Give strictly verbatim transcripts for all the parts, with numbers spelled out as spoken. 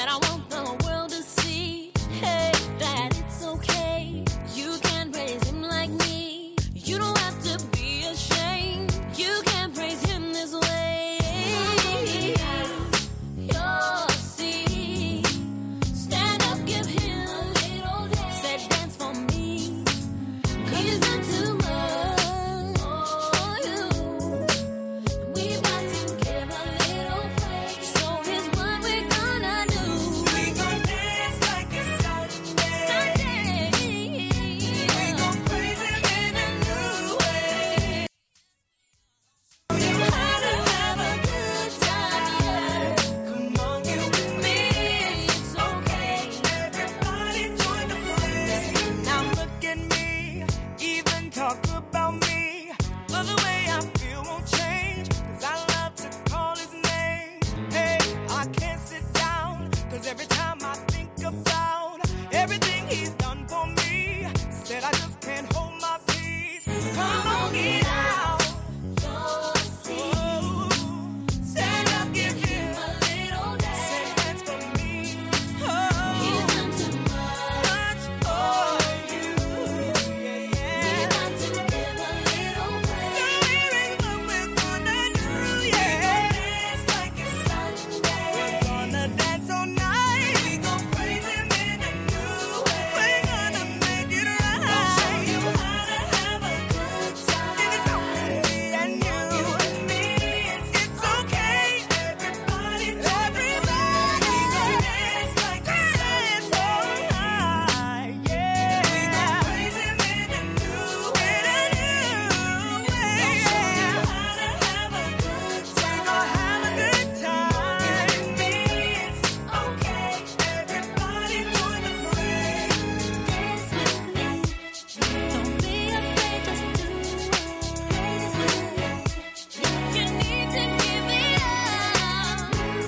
that I want the world to see. Hey, that it's okay. You can praise him like me. You don't have to be ashamed. You can praise him this way. You'll see. Stand up, give him a little dance. Say dance for me. 'Cause he's done too much for you. We've got to give a little praise. So here's what we're gonna do. We gon' dance like it's Sunday. Sunday. We gon' praise him in a new way. You how to have a good time, yeah. Come on, you with me. It's okay. Everybody join the praise. Now look at me, even talk about me. But the way I feel won't change, 'cause I love to call his name. Hey, I can't sit down, 'cause every time I think about everything he's done for me, said I just can't hold my peace. Come on, get out. You'll see. Oh, stand up, give him A little dance. say dance for me. He's Oh, done too much. much for you. Yeah, We've yeah. got to give a little So praise. here is what we're gonna do, yeah. Dance like it's Sunday. We're gonna dance all night. We gon' praise him in a new way. We're gonna make it right. I'll show you how to have a good time. And it's only me and you. You and me, It's okay. everybody, Everybody. we gon' dance like it's Dance all night, We gon' yeah. praise him in a new way. In a new way, I'll show you yeah. how to have a good We're time. gonna have a good time. You and me, it's okay. Everybody join the parade. Dance with me. Don't be afraid, just do it. Praise with me. You need to give it up.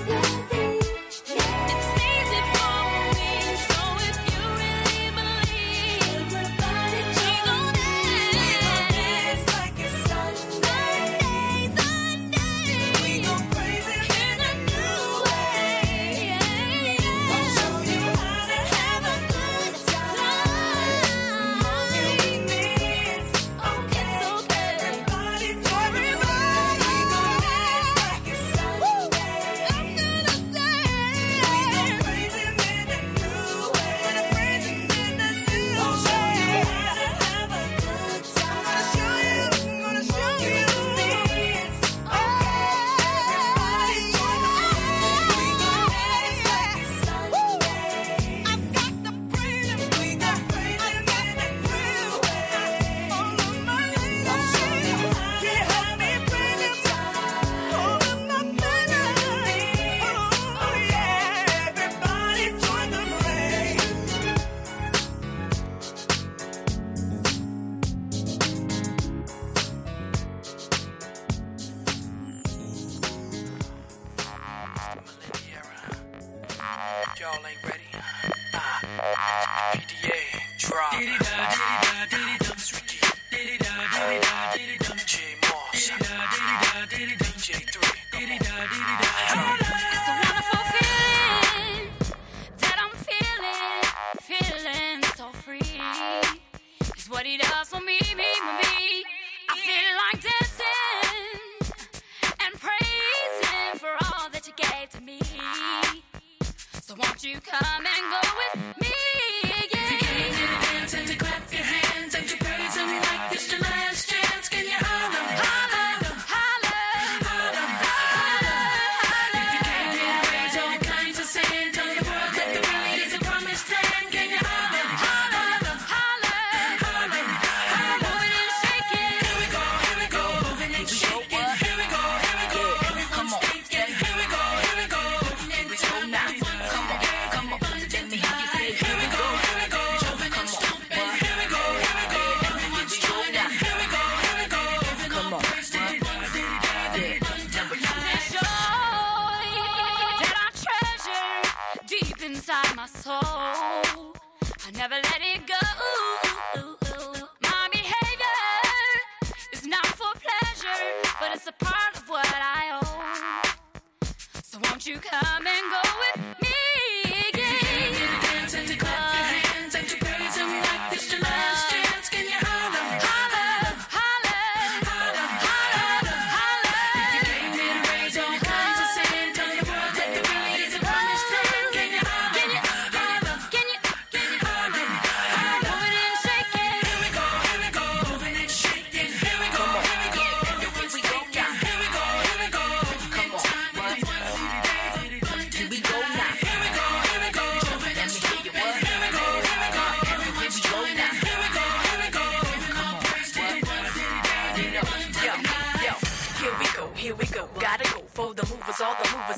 It's easy for me, so if you really believe, everybody join dance like it's Sunday, Sunday. We gon' praise him in a new way. I'll show you how to have a good time. You and me, it's okay. Everybody, everybody, we gon' dance like it's Sunday. I'm gonna dance. We gon' praise him in a new way. Praise him in a new way. I'll show you how to have a good time. I'll show you, I'm gonna show you. It's okay. Everybody join the parade. We gon' dance like it's Sunday. I've got to praise him. We got praise him in a new way. All of my ladies, I'll show you how to help me praise him. All of my ladies, oh yeah. Everybody join the parade. Y'all ain't ready. Ah, P D A, drop. It's Ricky. J Moss. D J three. Come on. It's a wonderful feeling that I'm feeling, feeling so free. It's what he does for me, me, me, me. I feel like dancing and praising for all that you gave to me. So won't you come and go with me? Yeah. Dance and to clap your hands and to praise him like this your last chance. Can you holler, holler, Holla, holler, holler? If you can't then raise all kinds of sand, tell the world that there really is a promised land. Can you holler, holler, holla, holler, holler? moving and shaking. Here we go, here we go, moving and shaking. Here we go, here we go, everyone's thinking. Here we go, here we go, and it's all now. Come on, come on, let me hear you say. Here we go, here we go, jumping and stomping. Here we go, here we go, everyone's joining. Here we go, here we go, everyone praising. Joy that I treasure deep inside my soul. I never let it go. My behavior is not for pleasure, but it's a part of what I own. So won't you come and go with me?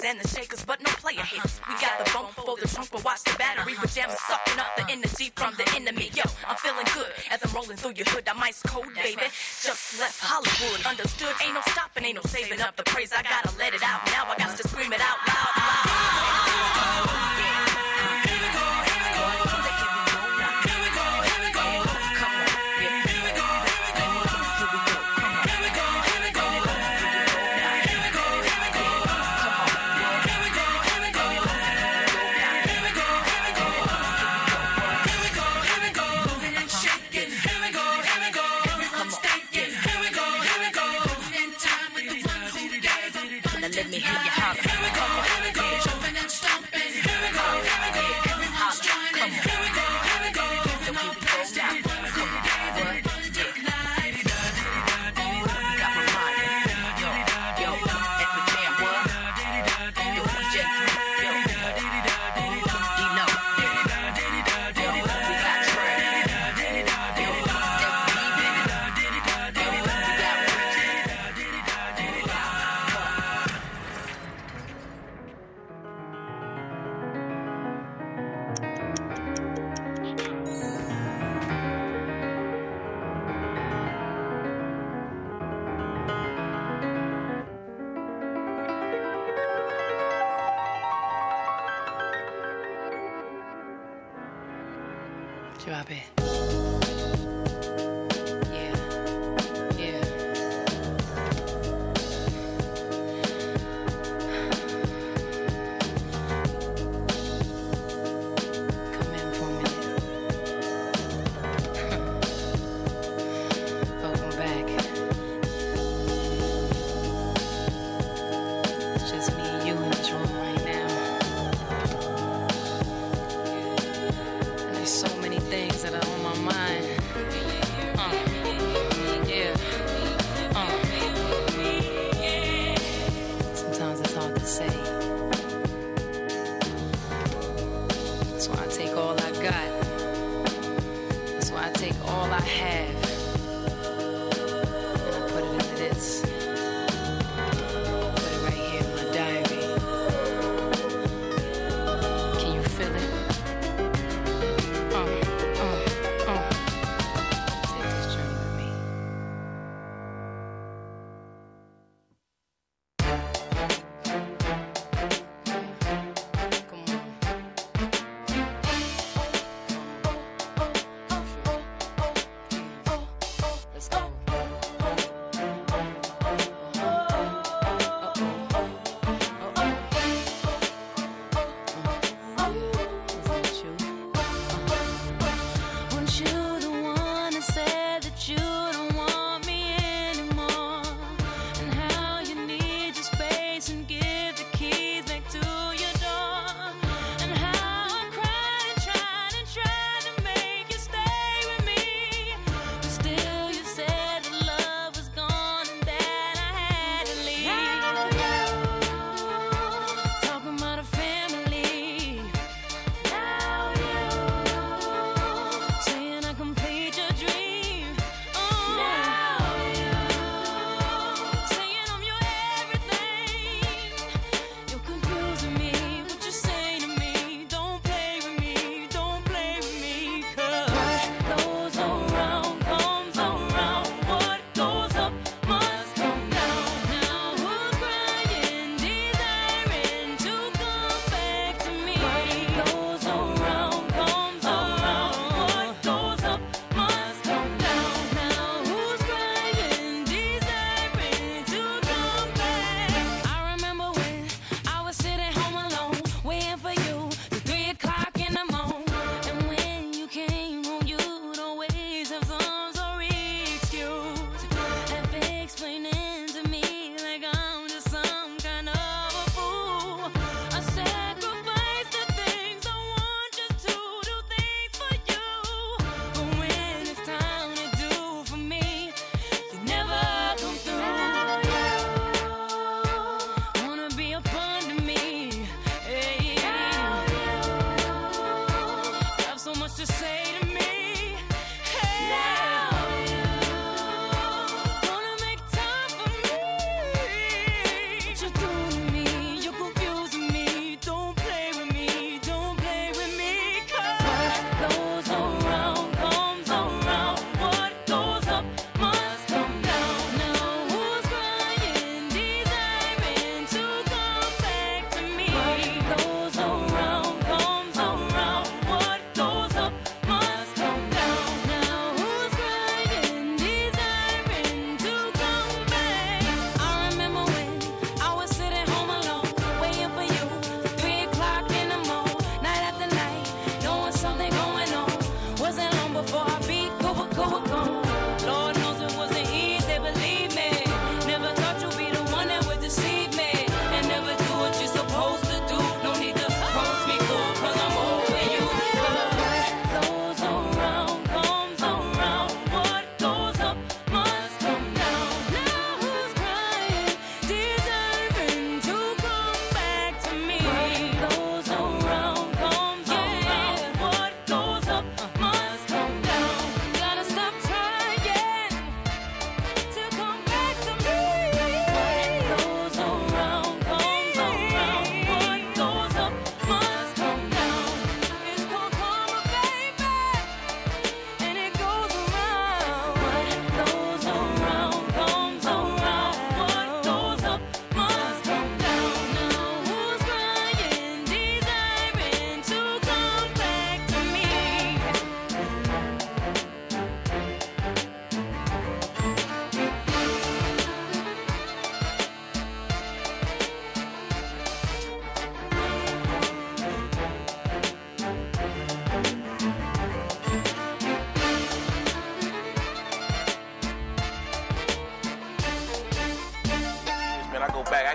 and the shakers, but no player hits. We got the bump for the trunk, but watch the battery. With jam sucking up the energy from the enemy. Yo, I'm feeling good as I'm rolling through your hood. I'm ice cold, baby. Just left Hollywood. Understood? Ain't no stopping, ain't no saving up the praise. I gotta let it out now. I got to scream it out loud. loud. Let me hear you holler. Here we go, here we go, jumping and stomping. Here we go, here we go, everyone's joining. Here we go, here we go, the whole place now. Come on, what? Got my mind. Yo, yo, every jam, what? Yo, J three, yo, D-Lo. Yo, we got Trey. Yo, F B, baby. Yo, we got Rich. Drop it. Yeah, yeah. Come in for a minute. Welcome back. It's just me and you in this room right now. And there's so many things that are on my mind. Uh, yeah. Uh. Sometimes it's hard to say. That's why I take all I got. That's why I take all I have. And I put it into this. Put it right here in my diary. Can you feel it? Uh, uh, uh. Take this journey with me. Come on.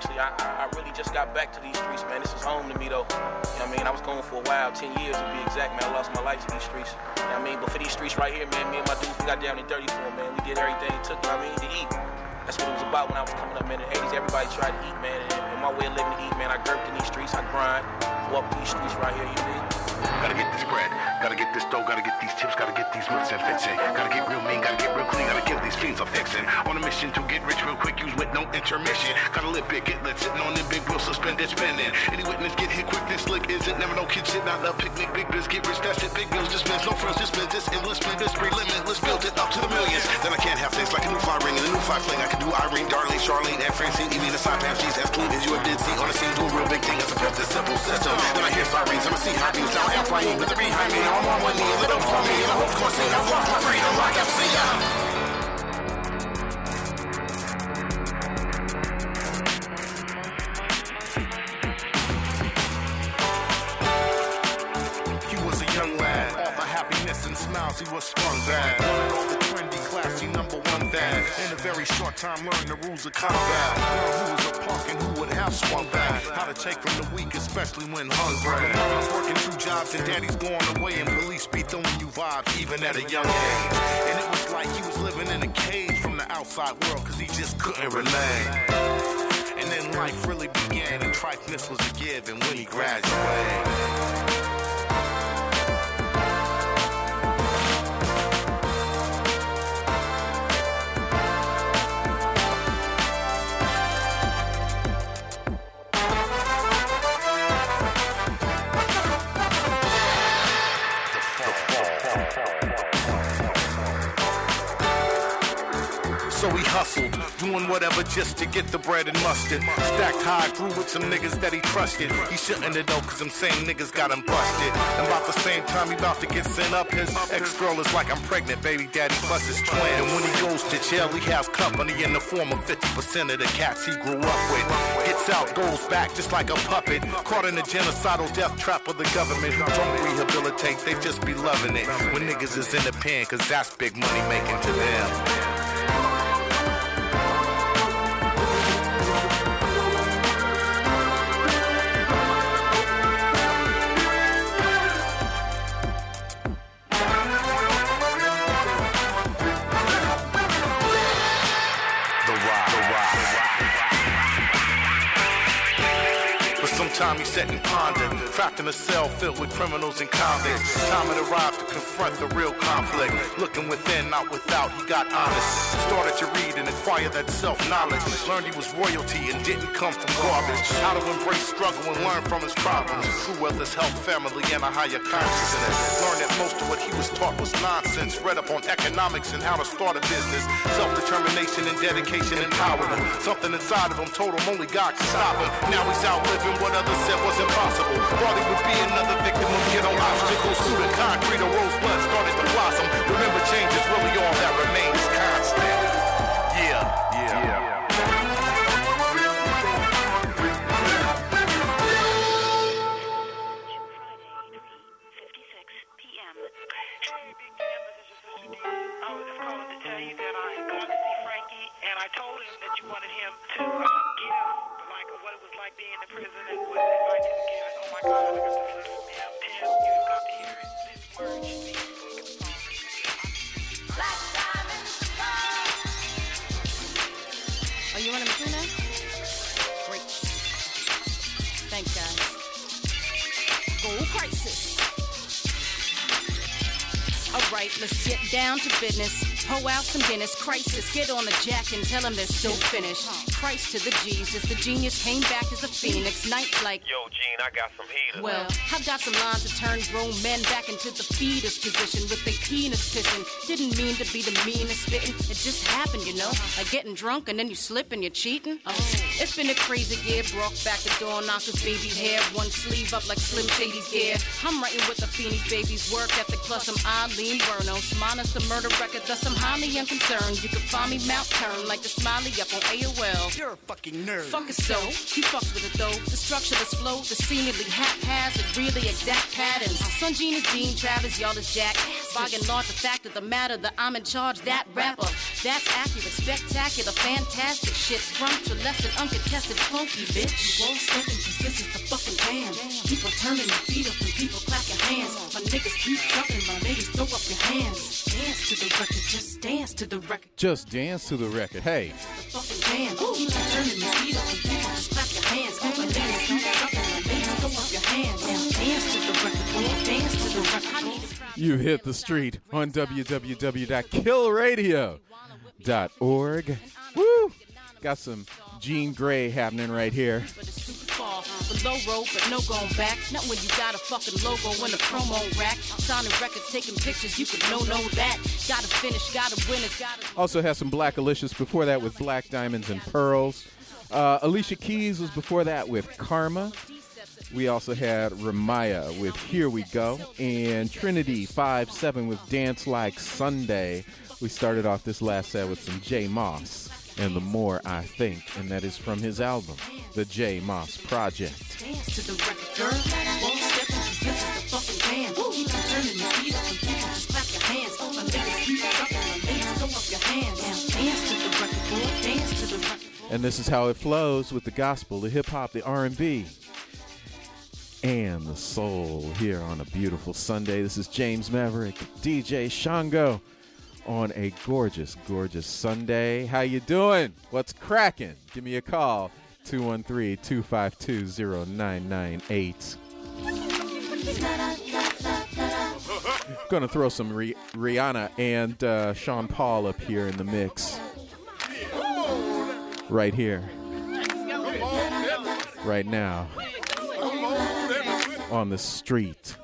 actually, I, I, I really just got back to these streets, man. This is home to me, though. You know what I mean? I was going for a while, ten years to be exact, man. I lost my life to these streets. You know what I mean? But for these streets right here, man, me and my dudes, we got down and dirty for them, man. We did everything it took, you know what I mean, to eat. That's what it was about when I was coming up, man. In the eighties, everybody tried to eat, man. And, and my way of living to eat, man, I gurked in these streets, I grind, walk these streets right here, you know? Gotta get this bread, gotta get this dough, gotta get these chips, gotta get these whips and fixing. Gotta get real mean, gotta get real clean, gotta get these fiends a fixing. On a mission to get rich real quick, use with no intermission. Gotta live big, get lit, sitting on them big wheels, suspended spending. Any witness get hit quick, this slick isn't never no kid shit, not a picnic, big biz, get rich, that's it, big bills, dispense, no friends, dispense, this endless spend, this free limitless, build it up to the millions. Then I can't have things like a new fire ring and a new fire fling. I can do Irene, Darlene, Charlene, and Francine, even the side path, she's as clean as you ever did see on the scene, do a real big thing as a pimp, this simple system. Then I hear sirens, I'ma see high views, now I'm flying with the behind me, I'm on one knee, a little for me, and I hope for see, I've lost my freedom like I've seen ya. He was a young lad, all the happiness and smiles, he was sprung bad. Learned all the trendy, classy, number one dad. In a very short time, learned the rules of combat. Learned who was a punk and who would have swung back. How to take from the weak, especially when hungry. I was working two jobs and daddy's going away, and police be throwing you vibes even at a young age. And it was like he was living in a cage from the outside world, cause he just couldn't relate. And then life really began, and trifeness was a given when he graduated. So he hustled, doing whatever just to get the bread and mustard. Stacked high, grew with some niggas that he trusted. He shouldn't have though, cause them same niggas got him busted. And about the same time he about to get sent up, his ex-girl is like, I'm pregnant, baby daddy plus his twin. And when he goes to jail, he has company in the form of fifty percent of the cats he grew up with. Gets out, goes back just like a puppet. Caught in the genocidal death trap of the government who don't rehabilitate, they just be loving it. When niggas is in the pen, cause that's big money making to them. Time he sat and pondered, trapped in a cell filled with criminals and convicts. Time had arrived to confront the real conflict. Looking within, not without, he got honest. Started to read and acquire that self-knowledge. Learned he was royalty and didn't come from garbage. How to embrace struggle and learn from his problems. True wealth is health, family, and a higher consciousness. Learned that most of what he was taught was nonsense. Read up on economics and how to start a business. Self-determination and dedication empowered him. Something inside of him told him only God could stop him. Now he's out living what others said was impossible. Thought he would be another victim of ghetto obstacles. Through the concrete, a rose blood started to blossom. Remember, change is really all that remains constant. Yeah, yeah, yeah. I told him that you wanted him to uh, give, like, what it was like being in prison and what it was like to give it. Oh my God, I got to listen to him. Tim, you've got to hear it. This word should be in the song. Black diamonds above. Oh, you want him to now? Great. Thanks, guys. Gold crisis. All right, let's get down to business. Pour out some Guinness, crisis. Get on the jack and tell him they're still finished. Christ to the Jesus, the genius came back as a phoenix. Nights like, yo, Gene, I got some heaters. Well, I've got some lines to turn grown men back into the fetus position with their penis pissing. Didn't mean to be the meanest spitting. It just happened, you know. Like getting drunk and then you slip and you're cheating. Oh, it's been a crazy year. Brought back the door knockers, baby hair. One sleeve up like Slim Shady's gear. I'm writing with the Phoenix babies. Work ethic plus some Eileen Wernos. Minus the murder record, thus I'm highly unconcerned. You can find me Mount Turn like the smiley up on A O L. You're a fucking nerd. Fuck it so, you fucks with it though. The structureless flow, the seemingly haphazard, really exact patterns. Sun Gene is Dean, Travis, y'all is Jack. Bargain large the fact of the matter that I'm in charge, that rapper. That's accurate, spectacular, fantastic shit. Scrumptious, uncontested, funky bitch. You won't step in, cause this is the fucking jam. People turning their feet up and people clapping hands. My niggas keep jumping, my niggas throw up your hands. Dance to the record, just dance to the record. Just dance to the record. Hey. The fucking jam. Keep turning your feet up and people just clap your hands. My niggas keep jumping, my niggas throw up your hands. Now dance to the record, boy, dance to the record. I need to try. You hit the street on w w w dot kill radio dot org. Woo! Got some Jean Grey happening right here. But it's super far, the low road, but no going back. Not when you got a fucking logo in a promo rack. Signing records, taking pictures, you could know, know that. Gotta finish, gotta win it, gotta. Also has some Black Alicious before that with Black Diamonds and Pearls. Uh, Alicia Keys was before that with Karma. We also had Ramaya with Here We Go. And Trinity five seven with Dance Like Sunday. We started off this last set with some J Moss and The More I Think, and that is from his album, The J Moss Project. Dance to the record, girl. Won't step into this is the fucking jam. Keep turning your feet up and people just clap your hands. My niggas keep jumping, my niggas throw up your hands. Now dance to the record, boy, dance to the record. And this is how it flows with the gospel, the hip-hop, the R and B, and the soul here on a beautiful Sunday. This is James Maverick, D J Shango, on a gorgeous, gorgeous Sunday. How you doing? What's cracking? Give me a call, two one three, two five two, zero nine nine eight. Gonna throw some Rih- Rihanna and uh, Sean Paul up here in the mix. Right here. Right now. On the street.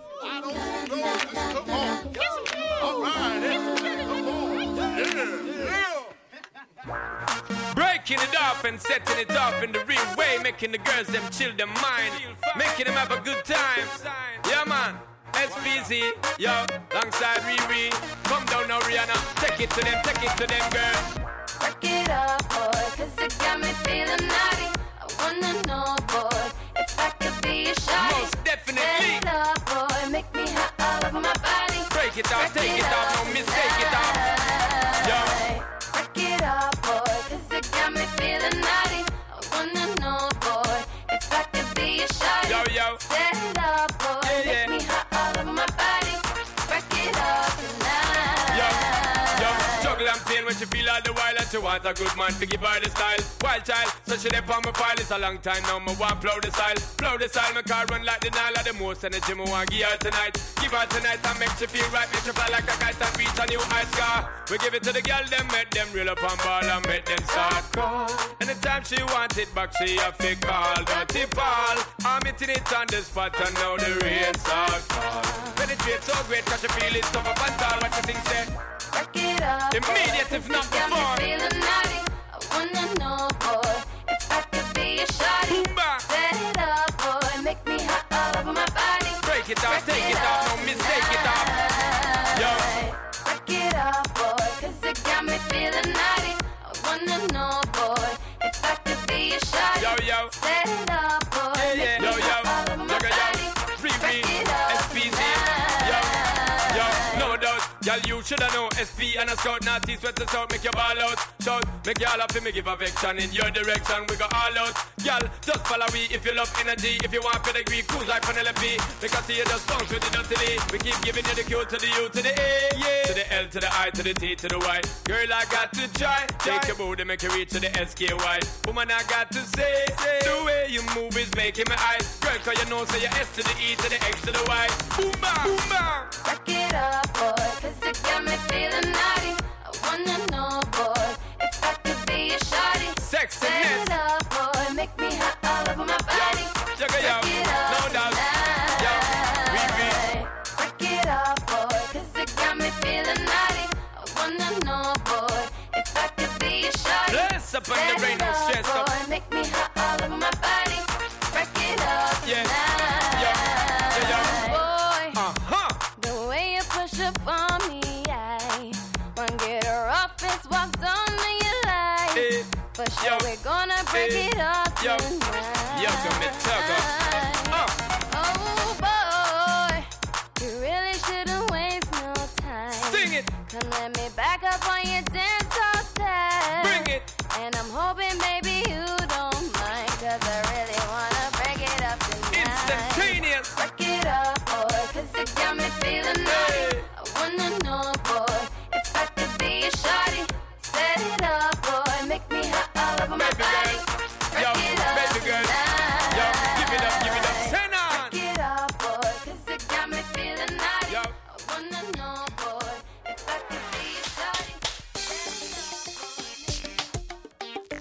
Breaking it up and setting it up in the real way, making the girls them chill their mind, making them have a good time. Yeah, man. S P Z, yo, alongside Riri. Come down now, Rihanna. Take it to them, take it to them, girl. Work it up, boy, cause it got me feeling naughty. I wanna know, boy, if I could be a shawty. Most definitely. Set it up, boy, make me hot all over my body. Break it off, Break take it it off, up no mistake it off. Yo. Work it up, boy, cause it got me feeling naughty. I wanna know, boy, if I could be a shawty. Yo, yo. Set it up, boy, Yeah, yeah. make me hot all over my body. Break it up tonight. Yo, yo, juggle and pain when she feel all the while that she want a good man to give her the style. Wild child, so she dey on my file. It's a long time now, me want blow the style. Blow the style, my car run like the Nile. The most energy me want give her tonight. Give her tonight and make she feel right. Make she fly like a kite and reach a new high scar. We give it to the girl, them make them reel up on ball and make them start call. Anytime she want it back, she a fake call. Dirty ball, I'm hitting it on the spot and now the rain start fall. Penetrate so great, cause she feel it tough up and tall. What you think, say? Work it up, Immediate, boy, if 'cause not it got before. me feeling naughty. I wanna know, boy, if I could be a shawty. Boomba. Set it up, boy, make me hot all over my body. Break it off, Break take it it off, up no mistake it off. Yo. Work it up, boy, cause it got me feeling naughty. I wanna know, boy, if I could be a shawty. Yo, yo. Set it up, boy, Yeah, make yeah. me Yo, hot yo. all over my Yo, yo, body. yo. Free, Break free. it up S P Z. Yo, yo. No doubt. Y'all, you shoulda know. S P and a scout, naughty sweat the south, make you ball out. Shout, make you all up, me give affection in your direction. We go all out. Y'all, just follow we if you love energy. If you want pedigree, cruise like Penelope. Because see you just bounce with the dirty. We keep giving you the Q to the U to the A, yeah. To the L to the I to the T to the Y. Girl, I got to try. Take your booty, make you reach to the S K Y. Woman, I got to say, say. The way you move is making my eyes. Girl, cause you know, say you S to the E to the X to the Y. Boom, bam, boom, bam. Work it up, boy, cause it got me feeling naughty. I wanna know, boy, if I could be a shawty. Set Sexiness. it up, boy, make me hot all over my body. Yo, yo, yo, Break it up no doubt. Yo, we, we. tonight. Break it up, boy, cause it got me feeling naughty. I wanna know, boy, if I could be a shawty. Bless up on the Set rain, it no up, stress up. boy, make me hot all over my body. Break it up Yeah. tonight. Yo, yo, yo. Boy, Uh-huh. the way you push up on me, I wanna get her off and walk down to your life. Eh, For sure, yo. we're gonna break it up Yo, tonight. yo, come and tug us. Uh. Oh boy, you really shouldn't waste no time. Sing it. Come let me back up on your dance hall step. Bring it. And I'm hoping maybe you don't mind, 'cause I really wanna break it up tonight. Instantaneous. Break it up, boy, 'cause it got me feeling naughty. I wanna know, boy, if I could be a shawty. Set it up, boy, make me hot all over my Baby body. girl. Break Yo, it up baby girl. tonight. Yo, give it up, give it up. Send on. Break it up, boy, 'cause it got me feeling naughty. Yo. I wanna know, boy, if I could be a shawty. Set it up, boy.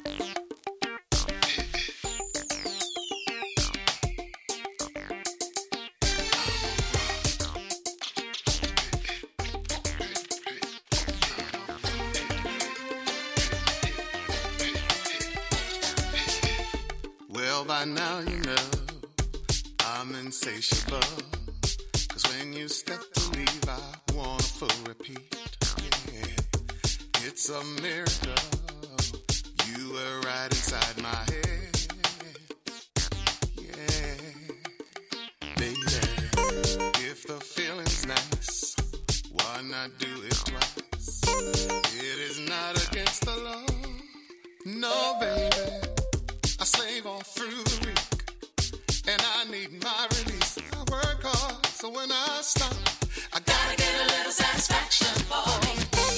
Well, by now you know I'm insatiable. 'Cause when you step to leave, I want a full repeat. Yeah. It's a miracle. You were right inside my head. Yeah. Baby, if the feeling's nice, why not do it twice? It is not against the law. No, baby. I slave all through the week, and I need my release. I work hard, so when I stop, I gotta get a little satisfaction for me.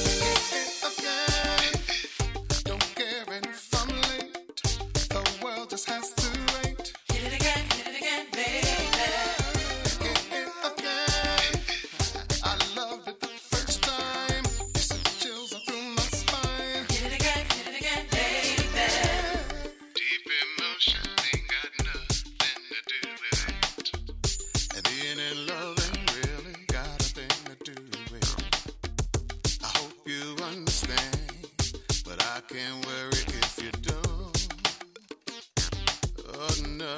Okay, don't care if I'm late. The world just has to wait. Hit it again, hit it again, baby. Okay, I loved it the first time. You sent chills up through my spine. Hit it again, hit it again, baby. Deep emotion ain't got nothing to do with it. And being in love ain't really got a thing to do with it. I hope you understand, but I can't worry if you don't. Oh no.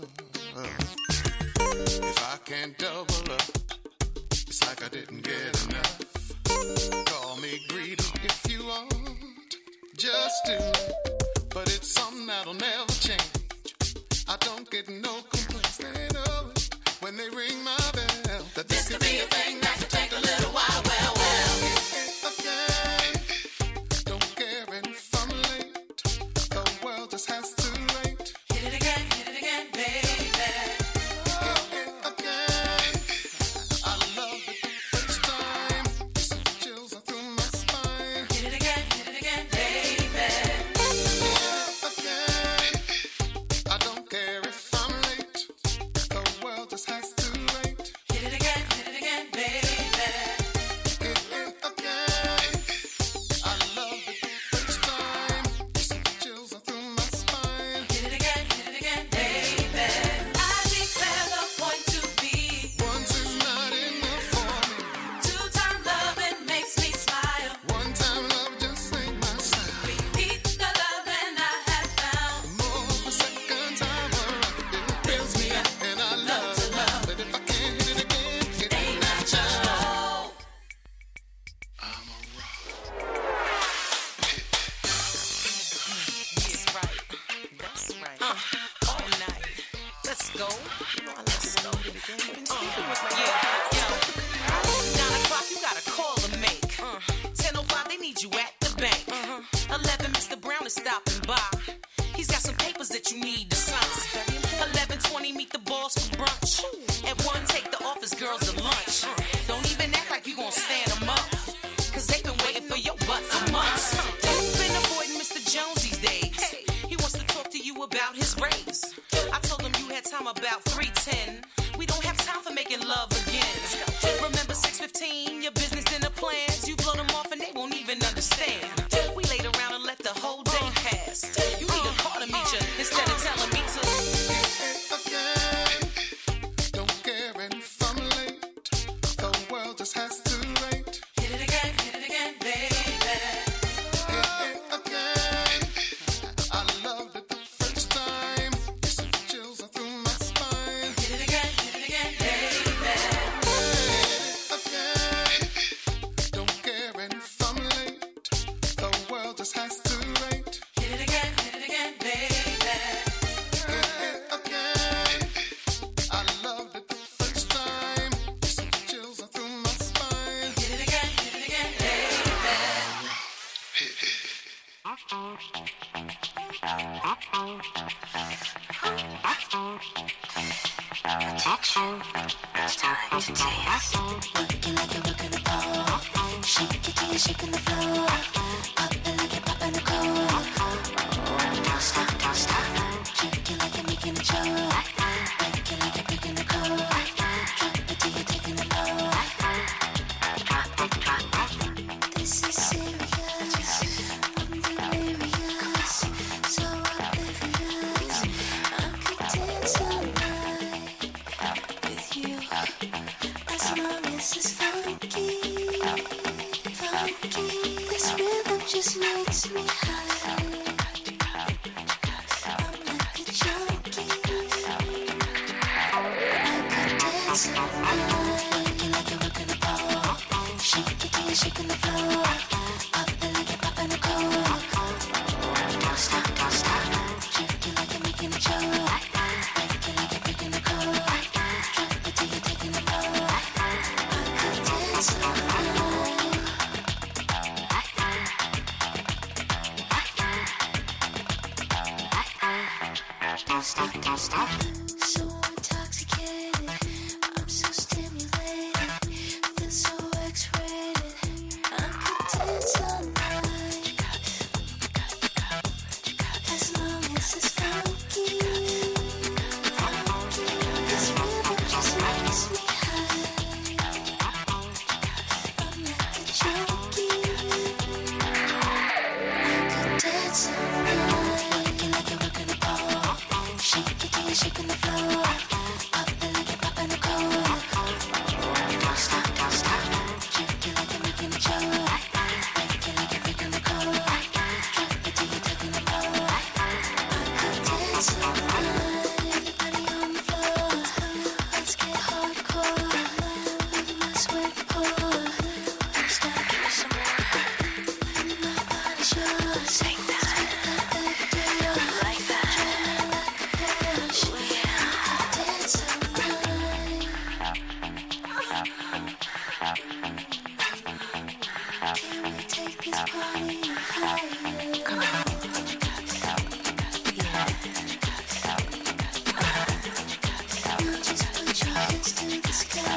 If I can't double up, it's like I didn't get enough. Call me greedy if you want, just do it. But it's something that'll never change. I don't get no complaints. They know it when they ring my bell. That this could be a thing that could take a little while. Well, well. Okay. Don't care if I'm late. The world just has to wait. Hit it again, hit it again, baby. Okay. I loved it the first time. Some chills are through my spine. Hit it again, hit it again, baby. Okay. I don't care if I'm late. The world just has to wait. Hit it again, hit it again, baby. Okay. I loved it the first time. Some chills are through my spine. Hit it again, hit it again, baby. I declare the point to be. One two's not enough for me. Two-time loving makes me smile. One time love just ain't my style. Repeat the loving I have found. More of a second time around. It builds me up and I love to love. But if I can't hit it again, it ain't natural. I'm a rock. That's right. That's right. Uh, all night. Let's go. You know I love to go. Uh, yeah, yo. Nine o'clock, you got a call to make. Uh, ten oh five, they need you at the bank. Uh-huh. Eleven, Mister Brown is stopping by. He's got some papers that you need to sign. Eleven twenty, meet the boss for brunch. At one, take the office girls to lunch. Don't even act like you gon' stand them up, 'cause they've been waiting for your butt for months. You've been avoiding Mister Jones these days. He wants to talk to you about his raise. I told him you had time about three ten. We don't have time for making love again. Remember six fifteen, your business dinner plans. You blow them off and they won't even understand. We laid around and let the whole day pass. You need a car to meet you instead of telling me to. Okay. Don't care if I'm late. The world just has to wait. Hit it again, hit it again, baby. Okay. I loved it the first time. Some chills are through my spine. Hit it again, hit it again, baby. Okay. Don't care if I'm late. The world just has to wait. Hit it again, hit it again, baby. to taste. Working like you're working the pole. Shake it till you're shaking the floor. Pop it like you're popping a coke. Don't stop, don't stop. Shake it like you're making a joke. Break it like you're breaking a code. Drop it till you're taking a low. Drop it, drop it. This is serious. I'm delirious. So oblivious. I could dance all night with you. As long as it's funky, funky. This rhythm just makes me high. I'm like a junkie. I could dance all night. Working like you're working the pole. Shake it till you're shaking the floor. Pop it like you're popping a coke. Don't stop, don't stop. Shake it like you're making a joke. Break it like you're breaking a code. Drop it till you're taking a low. I could dance all night. Don't stop, don't stop. So intoxicated, I'm so stimulated, feel so X-rated. I could dance all night, as long as it's funky, funky. This rhythm just makes me high. I'm like a junkie. I could dance all night. Working like you're working the pole. Shake it till you're shaking the floor. Pop it like you're popping a coke. Don't stop, don't stop. Shake it like you're making a joke. Break it like you're breaking a code. Drop it till you're taking a low. I could dance all night. Body on the floor. Let's get hardcore. Make my sweat pour. Don't stop, give me some more. My body's yours. Take that. Like that. Can we take this party higher? Come on. Now just put your hands to the sky.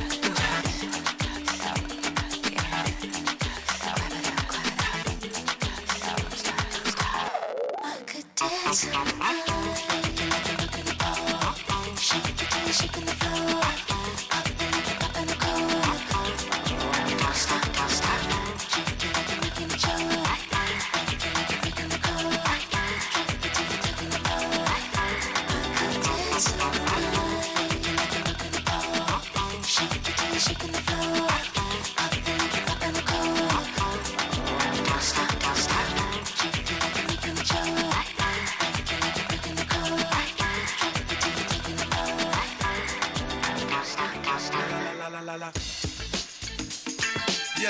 I could dance all night. Working like you're working the pole. Shake it till you're shaking the floor. Pop it like you're popping a coke. Don't stop, don't stop. Shake it like you're making a joke. Break it like you're breaking the code. Drop it till you're taking a low. I could dance all night. Working like you're working the pole. Shake it till you're shaking the floor. Pop it like you're popping a coke. Don't stop, don't stop. Shake it like you're making a joke. Break it like you're breaking the code. Drop it till you're taking a low. Don't stop, don't stop. La la la la. Yo,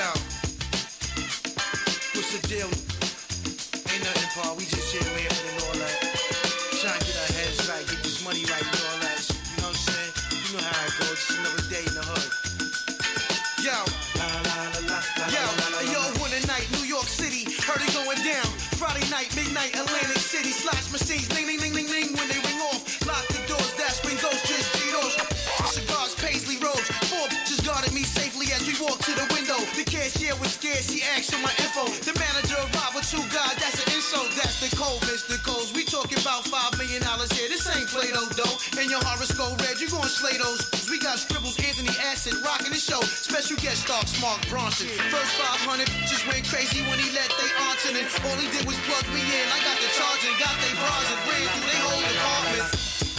what's the deal? Ain't nothing, Paul. We just here laughing and all that. Trying to get our heads right, get this money right and all that. You know what I'm saying? You know how it goes. Just another day in the hood. Yo, la la la la la. Yo, yo, one night, New York City, heard it going down. Friday night, midnight, Atlantic City, slash machines, ding ding ding ding ding. When they ring off, lock the doors, that's when those just Cheetos. Cigars, paisley robes, four bitches guarded me safely as we walked to the window. The cashier was scared, she asked for my info. The manager arrived with two guys, that's an insult. That's the code, Mister Coles. We talking about five million dollars here. This ain't Play-Doh dough. And your horoscope red, you gon' slay those. We got scribbles, Anthony Acid, rocking the show. Special guest stars, Mark Bronson. First five hundred just went crazy when he let they answer it. All he did was plug me in. I got the charge and got they bars and ran through they whole department.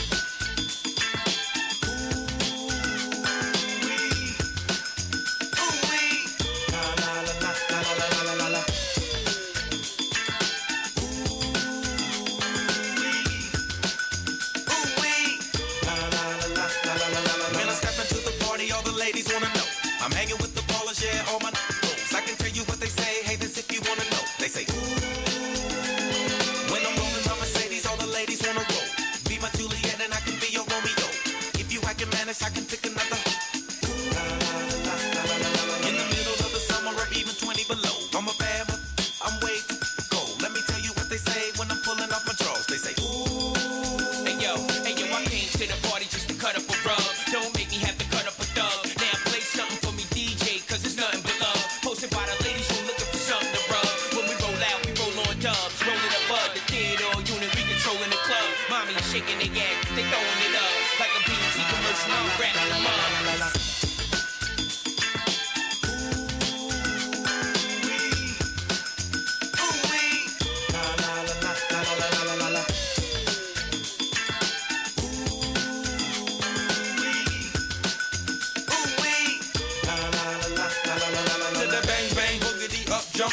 I'm hanging with the ballers, yeah, all my goals. I can tell you what they say, hey, this if you wanna know. They say, ooh. When I'm rolling my Mercedes, all the ladies wanna roll. Be my two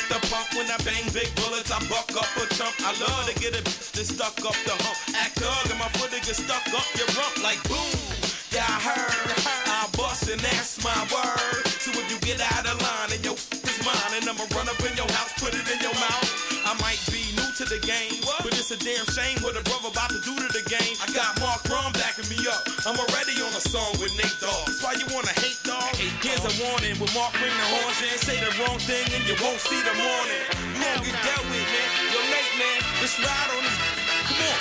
the pump when I bang big bullets, I buck up a chump. I love to get a bitch that's stuck up the hump. Act thug and my foot to get stuck up your rump like boom. Yeah, I heard, I bust and that's my word. So if you get out of line and your is mine, and I'ma run up in your house, put it in your mouth. I might be new to the game, but it's a damn shame what a brother about to do to the game. I got Mark Ron backing me up. I'm already on a song with Nate Dogg. That's why you wanna hate, dog? Here's a warning. When Mark bring the horns in, say the wrong thing and you won't see the morning. You won't get dealt with, man. Yo, Nate, man, let's ride on this. Come on.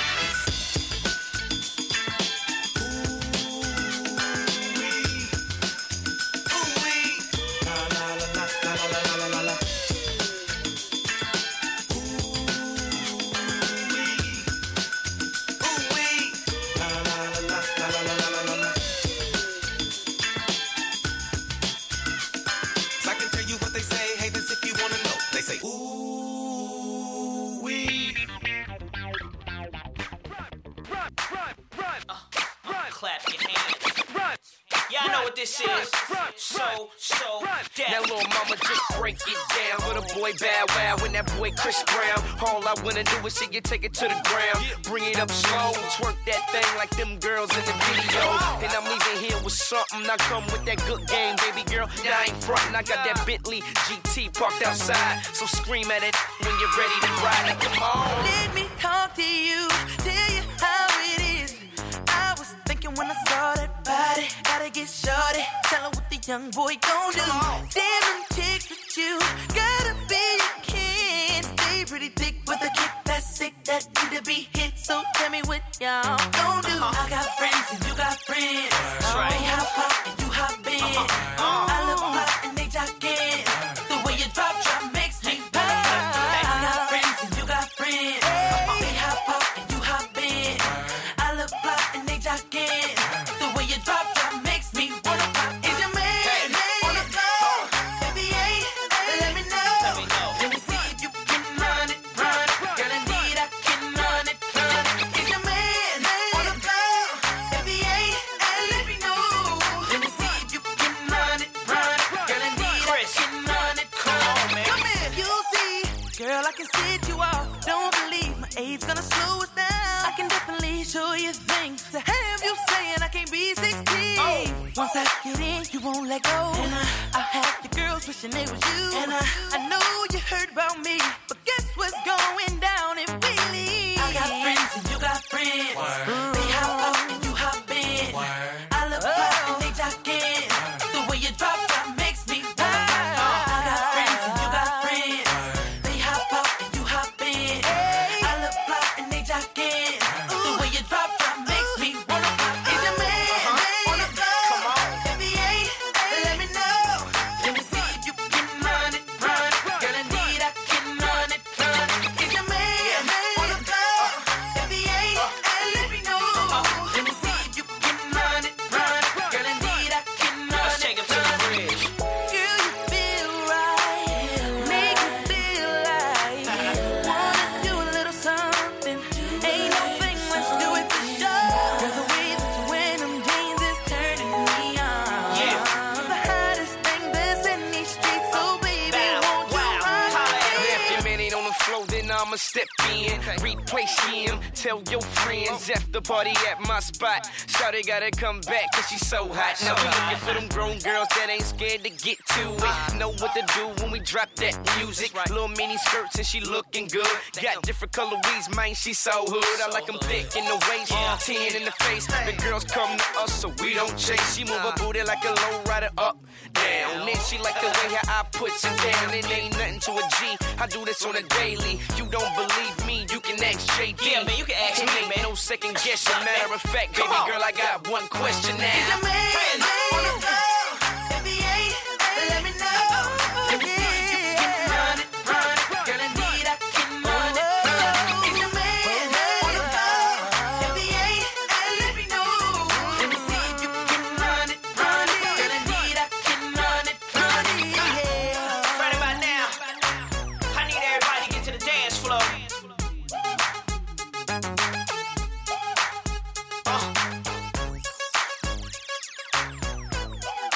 This is so, so deaf. Now little mama just break it down. Little boy Bow Wow and that boy Chris Brown. All I wanna do is see you take it to the ground. Bring it up slow, twerk that thing like them girls in the videos. And I'm leaving here with something. I come with that good game, baby girl. I ain't frontin'. I got that Bentley G T parked outside. So scream at it when you're ready to ride it. Come on. Let me talk to you, tell you how it is. I was thinking when I saw that body, gotta get shorty. Tell her what the young boy gon' do. Damn them chicks with you, gotta be a kid. Stay pretty thick with a kick that's sick that need to be hit. So tell me what y'all gon' do. I got friends and you got friends. They hop out and you hop in. I look fly and they jockin'. The way you drop, drop makes me pop. I got friends and you got friends. They hop out and you hop in. I look fly and they jockin'. The way you drop, drop makes me wanna pop. Is your man, hey, man wanna go? Baby, hey, hey, let me know. Let me know. Let me see if you can run it, run it. Girl, indeed I can run it, run it. Is your man, man wanna go? Baby, hey, hey, let me know. Let me see if you can run it, run it. Girl, indeed I can run it, run it. Come here, you'll see. Girl, I can set you off. Don't believe my age gonna slow us down. I can definitely show you things to have you saying I can't be sixteen. Oh. Once I get in, you won't let go. And I, I have your girls wishing it was you. And I, I know you heard about me, but guess what's going down if we leave? I got friends and you got friends. Word. They hop out and you hop in. Word. I look fly and they jockin'. The way you drop, drop makes me pop. I got friends and you got friends. Word. They hop out and you hop in. Hey. I look fly and they jockin'. The way you drop, drop makes me wanna pop. Is your man, uh-huh. man wanna go? Come on. Baby, hey, hey, let me know. Let me see if you can run it, run it. Girl, indeed I can run it, run it. Is your man, yeah. man wanna go? Baby, hey, hey, let me know. Let me see if you can run it, run it. Girl, indeed I can run Let's it, take it to the bridge. Girl, you feel right, make you feel like wanna do a little something. Ain't no thing, let's do it for sure. Girl, the way that you wear them jeans is turning me on. Yeah. The hottest thing that's in these streets, so baby, Bow, won't you wow, run holla at me. it? If your man ain't on the floor, then I'ma step in, replace him. Tell your friends after party at my spot. Shawty gotta come back cause she's so hot. Now we looking for them grown girls that ain't scared to get to it. Know what to do when we drop that music. Little mini skirts and she looking good. Got different color weeds, man, she so hood. I like them thick in the waist, ten in the face. The girls come to us so we don't chase. She move her booty like a low rider up, down. Then she like the way her eye puts it down. It ain't nothing to a G. I do this on a daily. You don't believe me, you can ask J D. Yeah, man, you can ask me, man. No second guessing. Matter of fact, baby girl, I got one question now. Is your man, man wanna go? Baby, hey, hey, let me know. Let me see if you can run it, run it. Girl, indeed I can run it, run it. Is your man, man wanna go? Baby, hey, hey, let me know. Let me see if you can run it, run it. Girl, indeed I can run it, run it. Yeah. Right about now, I need everybody to get to the dance floor. Uh.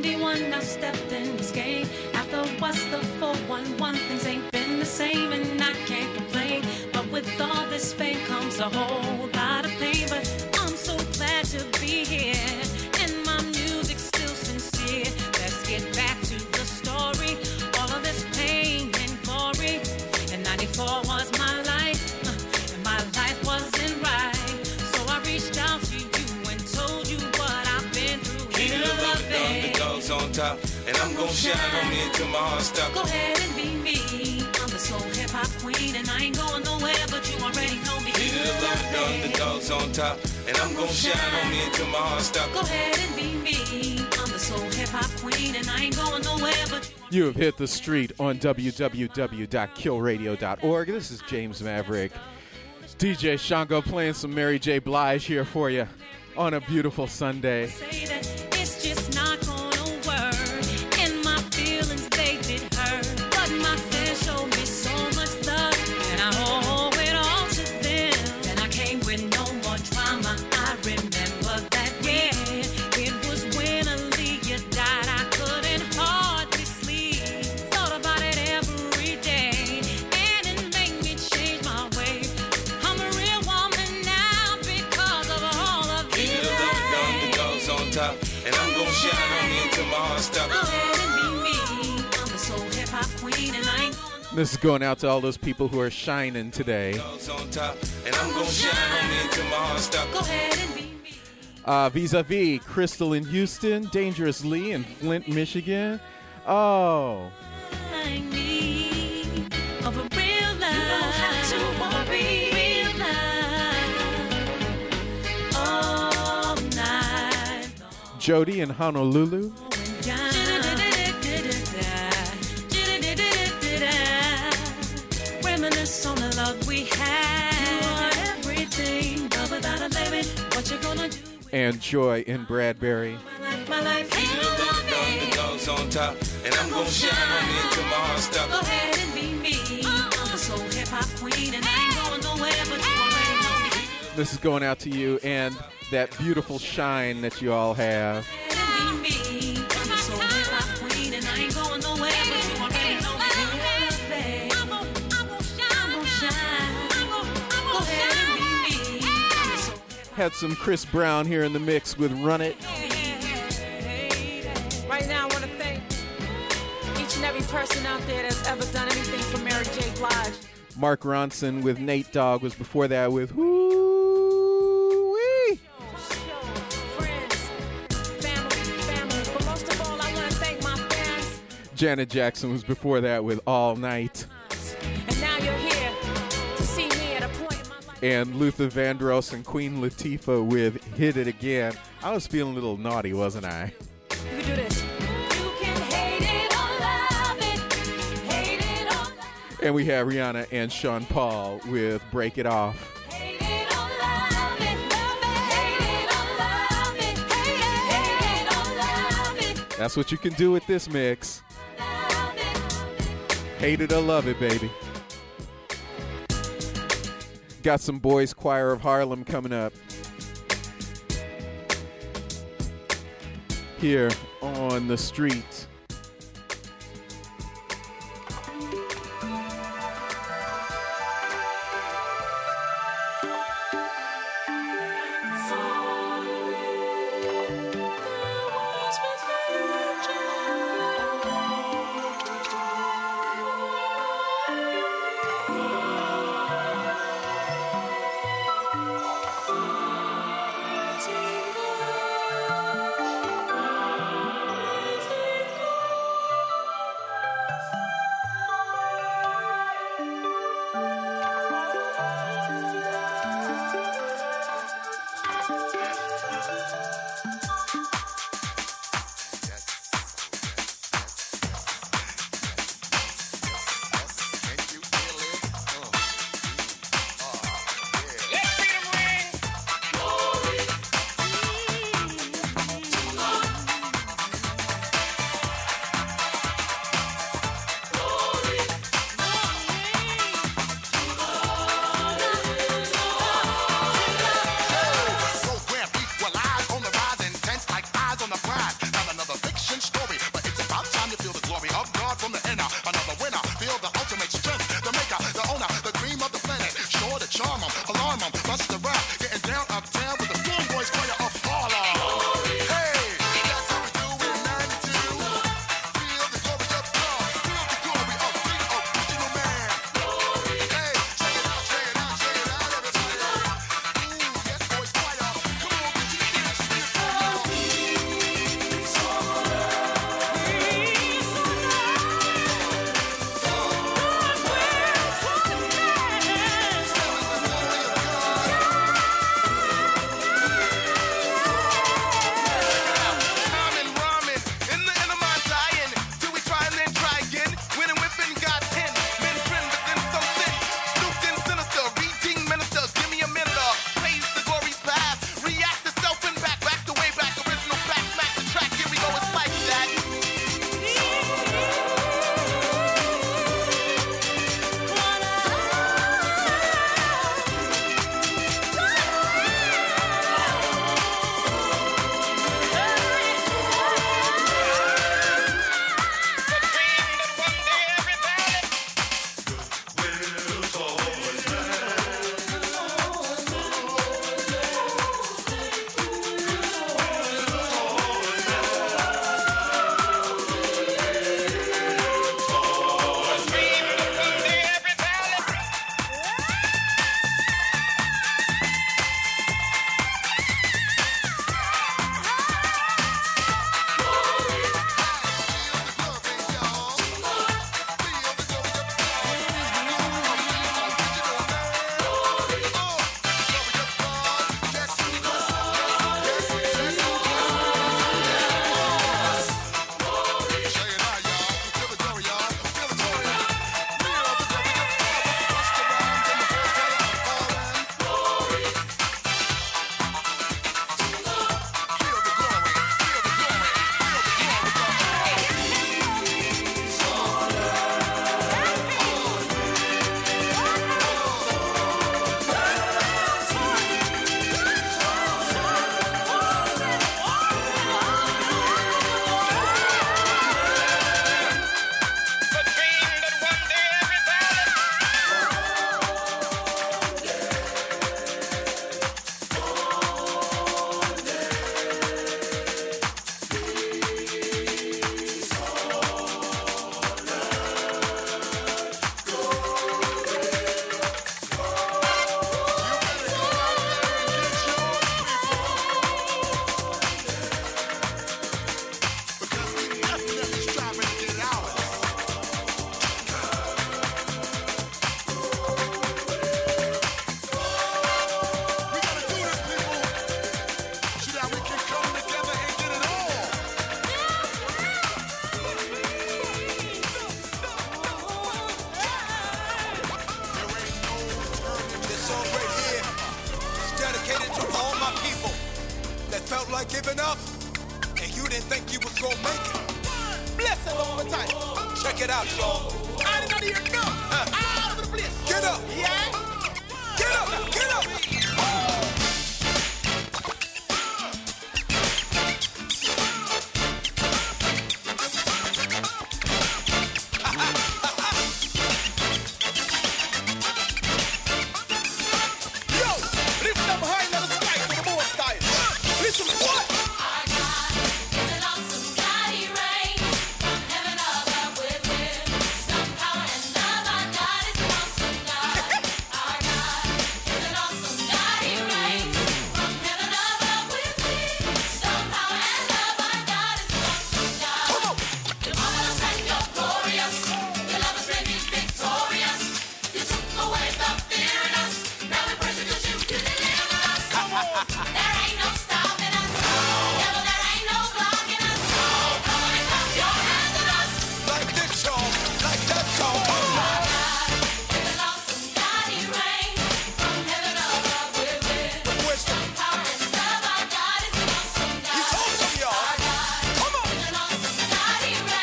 ninety-one, now stepped in this game. After what's the four one one, things ain't been the same, and I can't complain. But with all this fame comes a whole lot of pain. But I'm so glad to be here, and my music's still sincere. Let's get back to the story. All of this pain and glory. And ninety-four was my life, uh, and my life wasn't right. So I reached out to you and told you what I've been through. Heat it up, the underdogs on top, and I'm gon' shine on me until my heart stops. Go ahead and be me. I'm the soul hip hop queen, and I ain't going nowhere, but you already know me. Heat it up, the underdogs on top, and I'm gon' shine on me until my heart stops. Go ahead and be me. I'm the soul hip hop queen, and I ain't going nowhere, but you You have hit the street on w w w dot kill radio dot org. This is James Maverick. D J Shango playing some Mary J. Blige here for you on a beautiful Sunday. say that it's just not gonna work. And my feelings, they did hurt. But my fans showed me so much love, and I owe it all to them. Then I came with no more drama. I remember that, yeah. It was when Aaliyah died. I couldn't hardly sleep. Thought about it every day, and it made me change my way. I'm a real woman now because of all of Heat this. it up, the underdogs on top, and I'm gon' shine on me until my heart stops. Go ahead and be me. I'm the soul hip hop queen, and I ain't This is going out to all those people who are shining today. Dogs on top, and I'm gon' shine on me until my heart stops. go ahead and be me. Uh, vis-a-vis Crystal in Houston, Dangerous Lee in Flint, Michigan. Oh, I need of a real love. You don't have to worry. Real love. All night Jody in Honolulu. Reminisce on the love we had. You are everything, but without a limit, what you gonna do? And Joy in Bradbury. My life, my life, Heat it up, the underdogs on top, and I'm gon' shine on me until my heart Go stops. ahead and be me. I'm the soul hip hop queen, and I ain't going nowhere, but you already know me. This is going out to you and that beautiful shine that you all have. Go ahead and be me. I'm the soul hip hop queen, and I ain't going nowhere, but you already know me. I'm gon' I'm gon' shine. Go ahead and be me. I'm the soul Had some Chris Brown here in the mix with Run It. Right now, I want to thank each and every person out there that's ever done anything for Mary J. Blige. Mark Ronson with Nate Dogg was before that with Woo-wee. Friends, family, family. But most of all, I want to thank my fans. Janet Jackson was before that with All Night. And now you're here to see me at a point in my life. And Luther Vandross and Queen Latifah with Hit It Again. I was feeling a little naughty, wasn't I? You can do this. You can hate it or love it. Hate it or love it. And we have Rihanna and Sean Paul with Break It Off. Hate it or love it. Love it. Hate it or love it. Hate it or love it. That's what you can do with this mix. Love it. Hate it or love it, baby. Got some Boys Choir of Harlem coming up here on the street. felt like giving up, and you didn't think you was gonna make it. Bless it all the time. Check it out, y'all. I did not hear no. All over the place. Get up. Yeah. Get up. Get up. Yo, lift up high in the sky for the more style. Listen, what? Like this, y'all. Like that, y'all. With wisdom. He's awesome, y'all. Come on.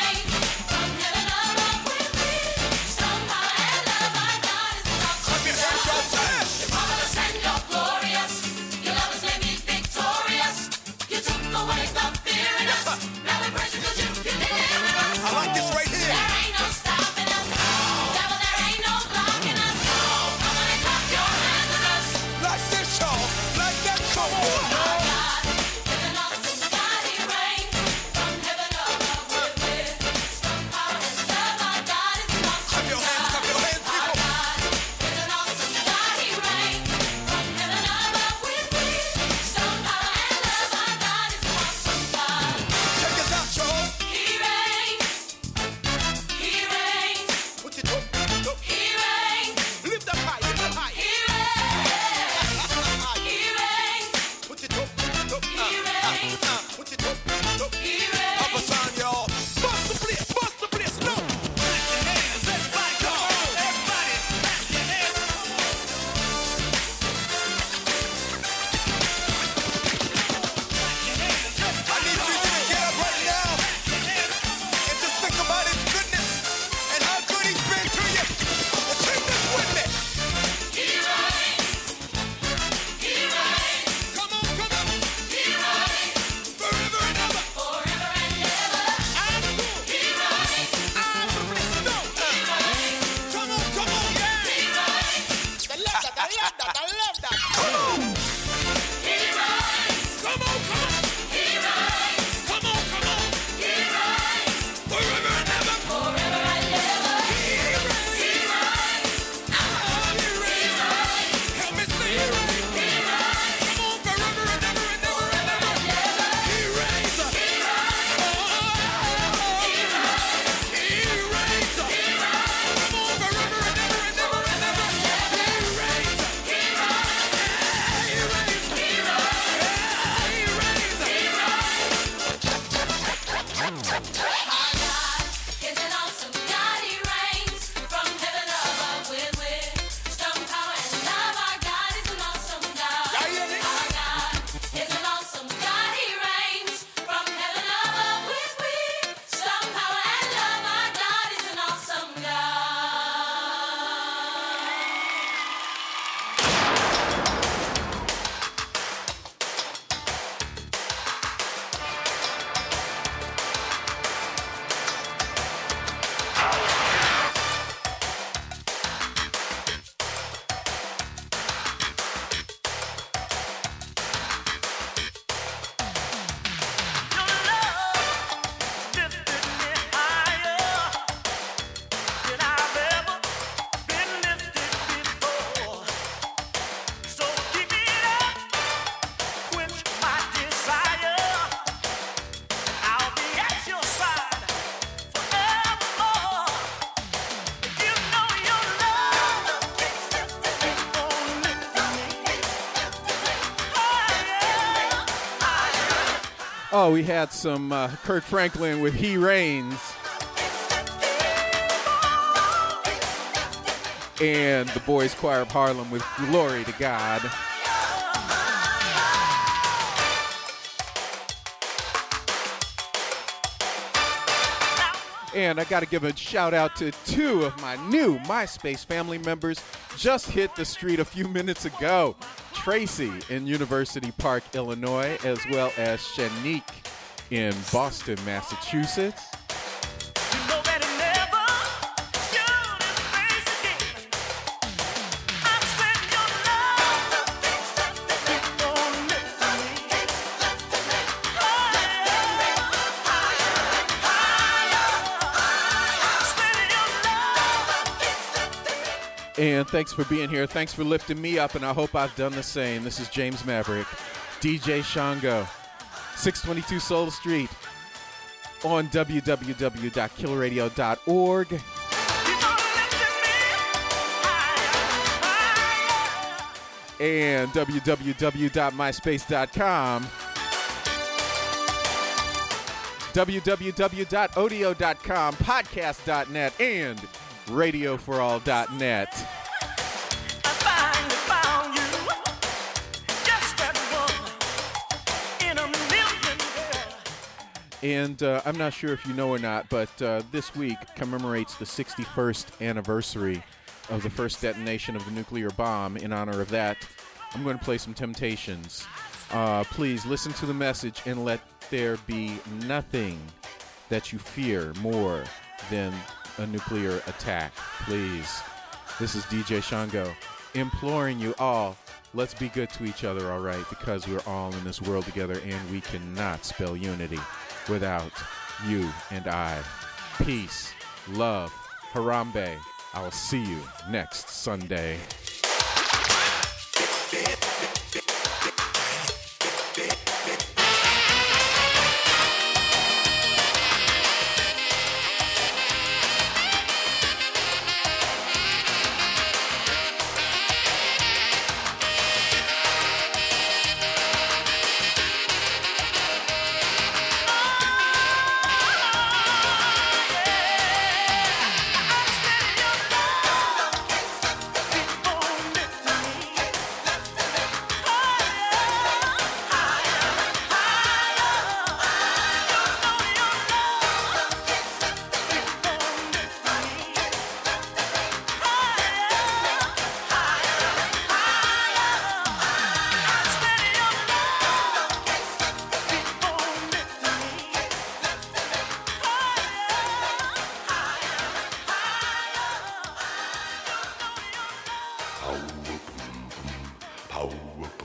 Clap your hands, y'all. Fast. I like this right here. Like this, y'all. Like that, y'all. Clap your hands, clap your hands, people. Check us out, y'all. Put your toe, toe. Lift up high, lift up high. Put your toe, toe. Uh, uh, uh. Put your toe, toe. Up a sign, y'all. Bust the place, bust the place, no. Clap your hands, everybody, come on. Everybody, clap your hands. I need you to get up right now and just think about his goodness and how good he's been to you. And sing this with me. Come on, come on. Forever and ever. I'm good. I'm the best. No. Come on, come on, yeah. I love that, I love that, I love that. Come on. Come on, come on. Come on, come on. Forever and ever. He reigns. Ah, he reigns. Help me say he reigns. Come on, forever and ever and ever and ever. He reigns. Oh, he reigns. Come on, forever and ever and ever and ever. He reigns. He reigns. He Oh, we had some uh, Kirk Franklin with He Reigns. And the Boys Choir of Harlem with Glory to God. And I got to give a shout out to two of my new MySpace family members. Just hit the street a few minutes ago. Tracy in University Park, Illinois, as well as Shanique in Boston, Massachusetts. And thanks for being here. Thanks for lifting me up, and I hope I've done the same. This is James Maverick, D J Shango, six twenty-two Soul Street on w w w dot kill radio dot org. And w w w dot myspace dot com. w w w dot odeo dot com, podcast dot net, and radio for all dot net. And uh, I'm not sure if you know or not, but uh, this week commemorates the sixty-first anniversary of the first detonation of the nuclear bomb. In honor of that, I'm going to play some Temptations. Uh, please listen to the message and let there be nothing that you fear more than a nuclear attack. Please. This is D J Shango imploring you all, let's be good to each other, all right? Because we're all in this world together, and we cannot spell unity without you and I. Peace, love, Harambe. I will see you next Sunday. Power,